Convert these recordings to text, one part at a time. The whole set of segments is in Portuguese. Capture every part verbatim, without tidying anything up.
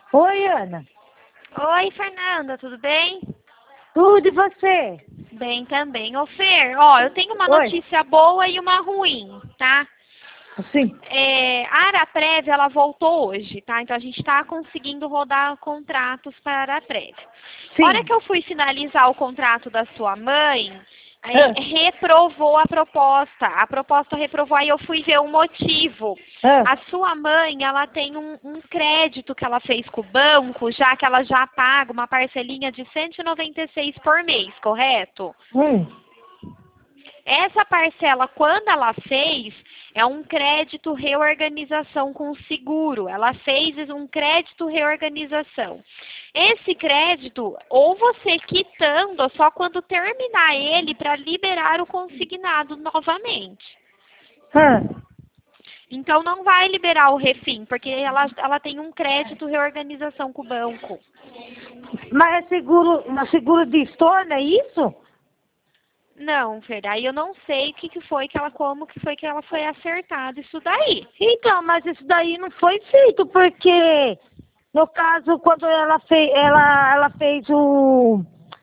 Oi, Ana. Oi, Fernanda, tudo bem? Tudo e você? Bem também. Ô, Fer, ó, eu tenho uma Oi. notícia boa e uma ruim, tá? Sim. É, a Araprev, ela voltou hoje, tá? Então a gente tá conseguindo rodar contratos para a Araprev. A hora Sim. que eu fui finalizar o contrato da sua mãe, Ah, aí reprovou a proposta. A proposta reprovou, aí eu fui ver o motivo. ah, A sua mãe, ela tem um, um crédito que ela fez com o banco, já que ela já paga uma parcelinha de cento e noventa e seis por mês, correto? hum. Essa parcela, quando ela fez, é um crédito reorganização com o seguro. Ela fez um crédito reorganização. Esse crédito, ou você quitando, ou só quando terminar ele para liberar o consignado novamente. Ah. Então não vai liberar o refim, porque ela, ela tem um crédito reorganização com o banco. Mas é seguro, uma seguro de estorno, é isso? Não, Fer, aí eu não sei o que, que foi que ela, como que foi que ela foi acertada isso daí. Então, mas isso daí não foi feito, porque no caso, quando ela fez, ela, ela fez o,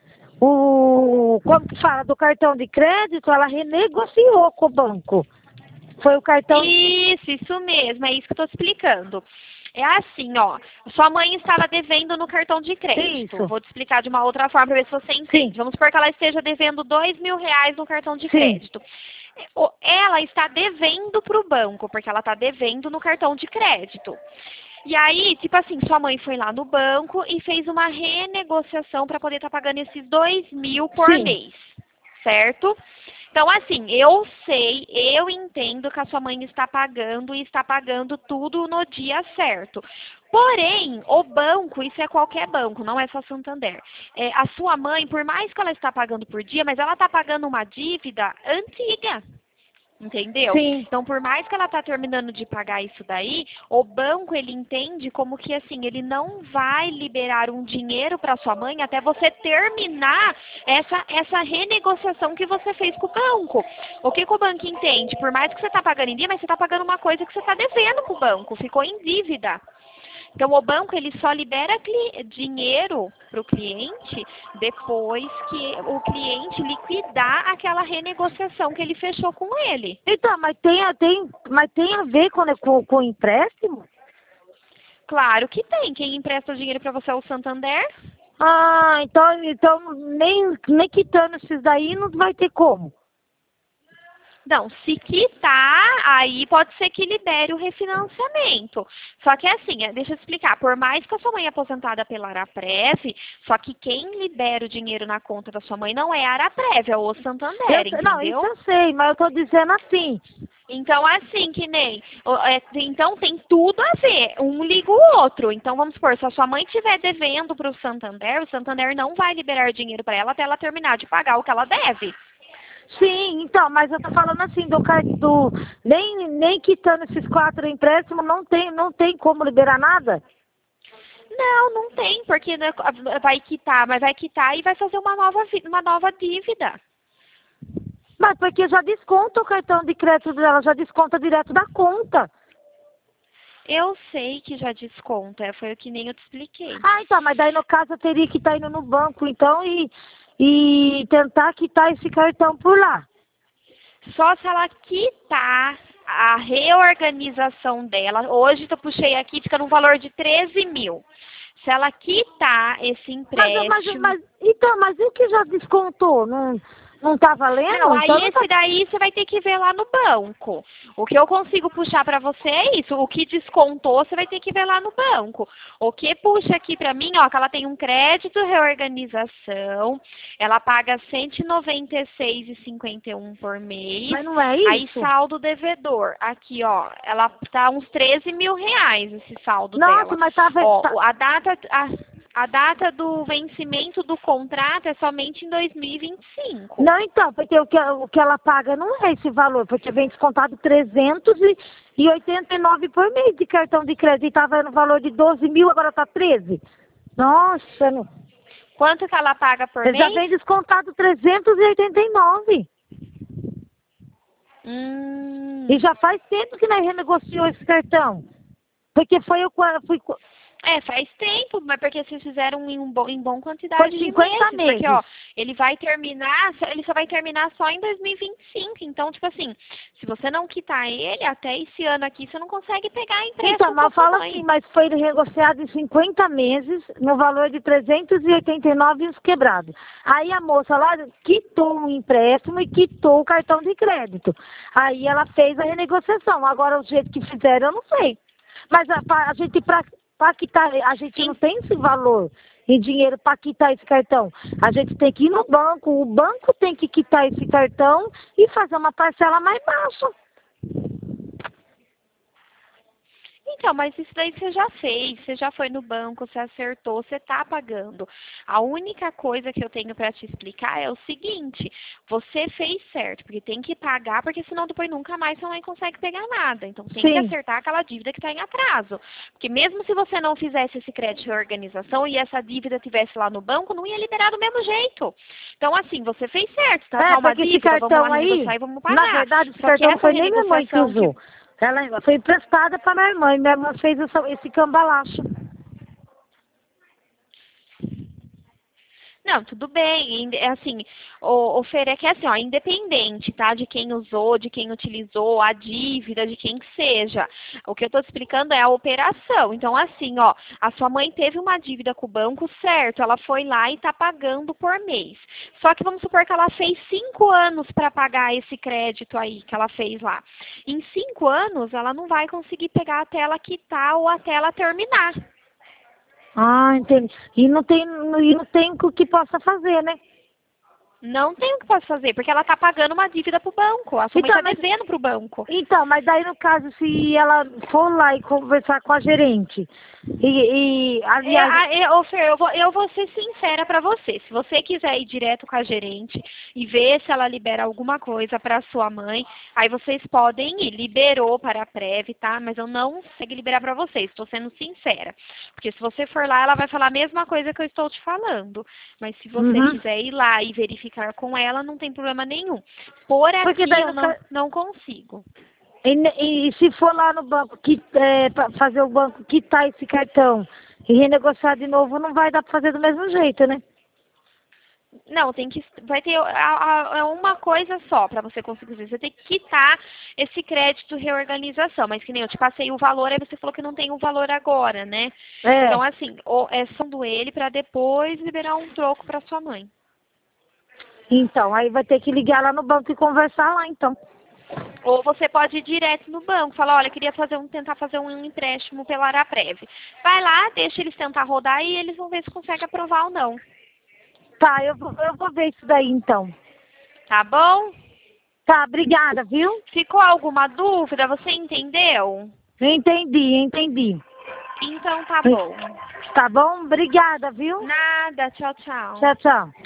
o, como que fala, do cartão de crédito, ela renegociou com o banco. Foi o cartão, Isso, isso mesmo, é isso que eu estou explicando. É assim, ó, sua mãe estava devendo no cartão de crédito. isso, Vou te explicar de uma outra forma para ver se você entende. sim, Vamos supor que ela esteja devendo dois mil reais no cartão de sim, crédito. O- Ela está devendo para o banco, porque ela está devendo no cartão de crédito. E aí, tipo assim, sua mãe foi lá no banco e fez uma renegociação para poder estar pagando esses dois mil por sim. mês, certo? Então, assim, eu sei, eu entendo que a sua mãe está pagando e está pagando tudo no dia certo. Porém, o banco, isso é qualquer banco, não é só Santander. É, a sua mãe, por mais que ela está pagando por dia, mas ela está pagando uma dívida antiga. Entendeu? Sim. Então, por mais que ela tá terminando de pagar isso daí, o banco ele entende como que assim, ele não vai liberar um dinheiro para sua mãe até você terminar essa essa renegociação que você fez com o banco. O que, que o banco entende? Por mais que você tá pagando em dia, mas você tá pagando uma coisa que você tá devendo pro banco, ficou em dívida. Então, o banco ele só libera cli- dinheiro para o cliente depois que o cliente liquidar aquela renegociação que ele fechou com ele. Então, mas tem, a- tem, mas tem a ver com, com, com empréstimo? Claro que tem. Quem empresta dinheiro para você é o Santander? Ah, então, então nem, nem quitando esses daí não vai ter como. Não, se quitar, aí pode ser que libere o refinanciamento. Só que assim, é, deixa eu explicar, por mais que a sua mãe é aposentada pela Araprev, só que quem libera o dinheiro na conta da sua mãe não é a Araprev, é o Eu Santander, sei- não, isso entendeu? eu sei, mas eu tô dizendo assim. Então, assim, que nem. o- é, então, tem tudo a ver. Um liga o outro. Então, vamos supor, se a sua mãe estiver devendo para o Santander, o Santander não vai liberar dinheiro para ela até ela terminar de pagar o que ela deve. Sim, então, mas eu tô falando assim, do, car- do nem, nem quitando esses quatro empréstimos, não tem, não tem como liberar nada? Não, não tem, porque né, vai quitar, mas vai quitar e vai fazer uma nova, vi- uma nova dívida. Mas porque já desconta o cartão de crédito dela, já desconta direto da conta. Eu sei que já desconta, foi o que nem eu te expliquei. Ah, então, mas daí no caso eu teria que estar indo no banco, então, e, e tentar quitar esse cartão por lá. Só se ela quitar a reorganização dela, hoje eu puxei aqui, fica no valor de treze mil. Se ela quitar esse Mas, mas, empréstimo. mas, então, mas e o que já descontou? Não, não tá Não, valendo? Então aí não tá. esse daí você vai ter que ver lá no banco. O que eu consigo puxar para você é isso. O que descontou, você vai ter que ver lá no banco. O que puxa aqui para mim, ó, que ela tem um crédito reorganização, ela paga cento e noventa e seis reais e cinquenta e um por mês. Mas não é Aí isso? saldo devedor, aqui ó, ela tá uns treze mil reais esse saldo Nossa, dela. mas tá, ve- Ó, tá. o- a data, a, a data do vencimento do contrato é somente em dois mil e vinte e cinco. Não, então, porque o que, o que ela paga não é esse valor, porque vem descontado trezentos e oitenta e nove por mês de cartão de crédito, e estava no valor de doze mil, agora tá treze. Nossa, não. Quanto que ela paga por Já mês? vem descontado trezentos e oitenta e nove. Hum, E já faz tempo que nós renegociou esse cartão. Porque foi eu qua- fui. co- É, faz tempo, mas porque vocês fizeram em, um bom, em bom quantidade Foi de cinquenta meses. Porque, ó, meses. ele vai terminar, ele só vai terminar só em dois mil e vinte e cinco. Então, tipo assim, se você não quitar ele, até esse ano aqui, você não consegue pegar empréstimo Então, com a mas sua fala mãe. assim, mas foi negociado em cinquenta meses, no valor de trezentos e oitenta e nove e uns quebrados. Aí a moça lá quitou o empréstimo e quitou o cartão de crédito. Aí ela fez a renegociação. Agora, o jeito que fizeram, eu não sei. Mas a, a gente, para quitar, a gente Sim. não tem esse valor em dinheiro para quitar esse cartão. A gente tem que ir no banco, o banco tem que quitar esse cartão e fazer uma parcela mais baixa. Então, mas isso daí você já fez, você já foi no banco, você acertou, você está pagando. A única coisa que eu tenho para te explicar é o seguinte, você fez certo, porque tem que pagar, porque senão depois nunca mais você não consegue pegar nada. Então tem Sim. que acertar aquela dívida que está em atraso. Porque mesmo se você não fizesse esse crédito de reorganização e essa dívida estivesse lá no banco, não ia liberar do mesmo jeito. Então assim, você fez certo, tá? É, Tá uma porque esse dívida, vamos cartão lá aí, renegociar e vamos pagar. na verdade, esse Só que cartão não essa foi nem minha mãe que renegociação usou. que Ela foi emprestada para minha irmã, e minha irmã fez essa, esse cambalacho. Não, tudo bem. inde- É assim, o, o Fer, é que é assim, ó, independente, tá? De quem usou, de quem utilizou, a dívida, de quem que seja. O que eu tô te explicando é a operação. Então, assim, ó, a sua mãe teve uma dívida com o banco, certo? Ela foi lá e tá pagando por mês. Só que vamos supor que ela fez cinco anos para pagar esse crédito aí que ela fez lá. Em cinco anos, ela não vai conseguir pegar até ela quitar ou até ela terminar. Ah, entendi. E não tem, e não tem o que possa fazer, né? Não tem o que posso fazer, porque ela está pagando uma dívida para o banco. A sua mãe Então, está mas, devendo para o banco. então, mas daí no caso, se ela for lá e conversar com a gerente, e, e É, aliás, a- é, ô, Fer, eu vou, eu vou ser sincera para você. Se você quiser ir direto com a gerente e ver se ela libera alguma coisa para sua mãe, aí vocês podem ir. Liberou para a Prev, tá? Mas eu não consigo liberar para vocês. Estou sendo sincera. Porque se você for lá, ela vai falar a mesma coisa que eu estou te falando. Mas se você uhum. quiser ir lá e verificar com ela, não tem problema nenhum. Por Porque aqui daí eu no não, ca- não consigo. E, e se for lá no banco, que, é, para fazer o banco quitar esse cartão e renegociar de novo, não vai dar para fazer do mesmo jeito, né? Não, tem que vai ter a- a- uma coisa só para você conseguir fazer. Você tem que quitar esse crédito reorganização, mas que nem eu te passei o valor, aí você falou que não tem o valor agora, né? É. Então assim, o- é sendo ele para depois liberar um troco para sua mãe. Então, aí vai ter que ligar lá no banco e conversar lá, então. Ou você pode ir direto no banco, falar, olha, queria fazer um, tentar fazer um empréstimo pela Araprev. Vai lá, deixa eles tentar rodar e eles vão ver se consegue aprovar ou não. Tá, eu vou, eu vou ver isso daí, então. Tá bom? Tá, obrigada, viu? Ficou alguma dúvida? Você entendeu? Entendi, entendi. Então tá bom. Tá bom? Obrigada, viu? Nada, tchau, tchau. Tchau, tchau.